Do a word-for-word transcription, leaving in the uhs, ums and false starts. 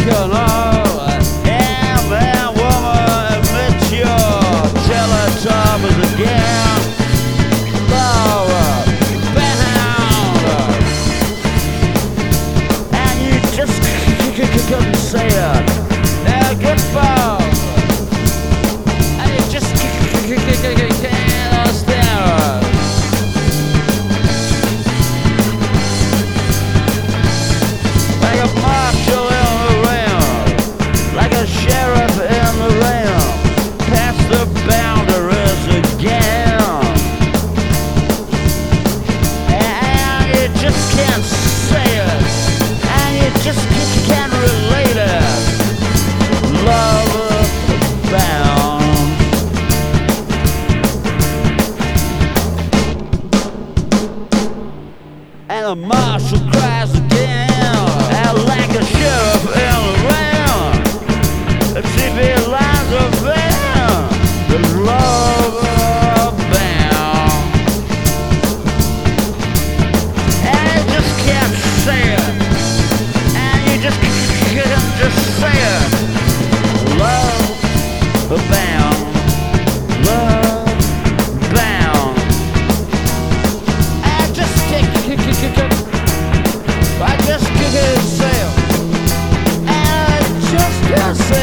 You know, yeah, man, woman, admit your Teletubbies again. Love, bound, and you just couldn't say it. Yeah, goodbye, and you just can't understand it. Like a marshal in the rain, like a sheriff in the rain, past the boundaries again. And you just can't say it, and you just can't relate it. Love bound. And the marshal cries again. And like a sheriff in the rain, the T V lines are there. The love bound. And you just can't say it, and you just can't just say it. Love bound. Love bound. I just can't, I just can't say it. And I just can't say